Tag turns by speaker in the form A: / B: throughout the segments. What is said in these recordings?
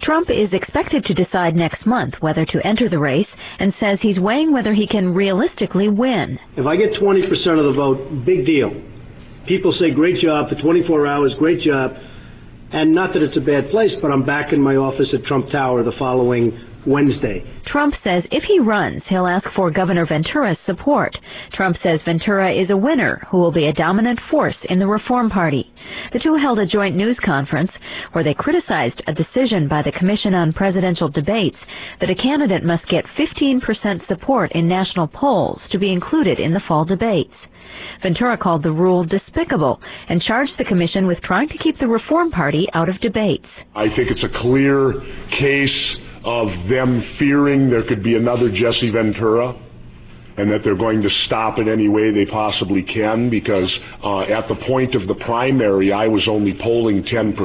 A: Trump is expected to decide next month whether to enter the race and says he's weighing whether he can realistically win.
B: If I get 20% of the vote, big deal. People say, great job for 24 hours, great job. And not that it's a bad place, but I'm back in my office at Trump Tower the following Wednesday.
A: Trump says if he runs, he'll ask for Governor Ventura's support. Trump says Ventura is a winner who will be a dominant force in the Reform Party. The two held a joint news conference where they criticized a decision by the Commission on Presidential Debates that a candidate must get 15% support in national polls to be included in the fall debates. Ventura called the rule despicable and charged the commission with trying to keep the Reform Party out of debates.
C: I think it's a clear case of them fearing there could be another Jesse Ventura and that they're going to stop it any way they possibly can, because at the point of the primary I was only polling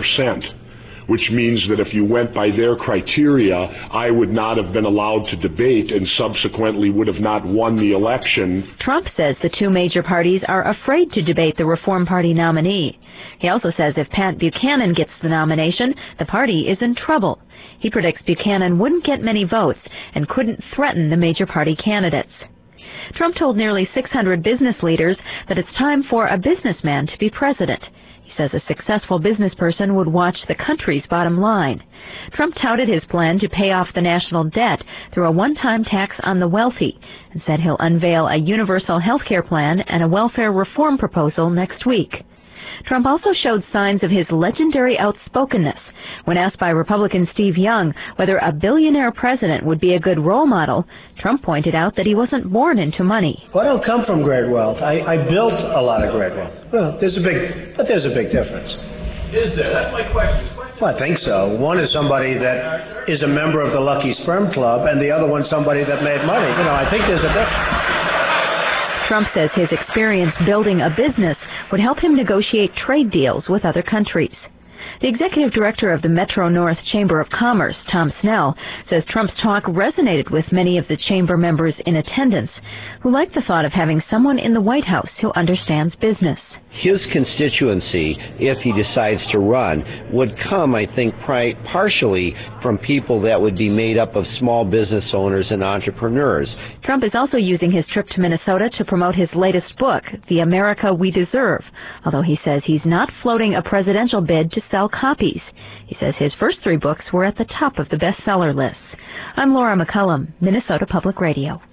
C: 10%, which means that if you went by their criteria, I would not have been allowed to debate and subsequently would have not won the election.
A: Trump says the two major parties are afraid to debate the Reform Party nominee. He also says if Pat Buchanan gets the nomination, the party is in trouble. He predicts Buchanan wouldn't get many votes and couldn't threaten the major party candidates. Trump told nearly 600 business leaders that it's time for a businessman to be president. He says a successful business person would watch the country's bottom line. Trump touted his plan to pay off the national debt through a one-time tax on the wealthy and said he'll unveil a universal health care plan and a welfare reform proposal next week. Trump also showed signs of his legendary outspokenness. When asked by Republican Steve Young whether a billionaire president would be a good role model, Trump pointed out that he wasn't born into money.
B: Well, I don't come from great wealth. I built a lot of great wealth. Well, there's a big difference.
D: Is there? That's my question.
B: Well, I think so. One is somebody that is a member of the Lucky Sperm Club, and the other one's somebody that made money. I think there's a difference.
A: Trump says his experience building a business would help him negotiate trade deals with other countries. The executive director of the Metro-North Chamber of Commerce, Tom Snell, says Trump's talk resonated with many of the chamber members in attendance who like the thought of having someone in the White House who understands business.
E: His constituency, if he decides to run, would come, I think, partially from people that would be made up of small business owners and entrepreneurs.
A: Trump is also using his trip to Minnesota to promote his latest book, The America We Deserve, although he says he's not floating a presidential bid to sell copies. He says his first 3 books were at the top of the bestseller lists. I'm Laura McCullum, Minnesota Public Radio.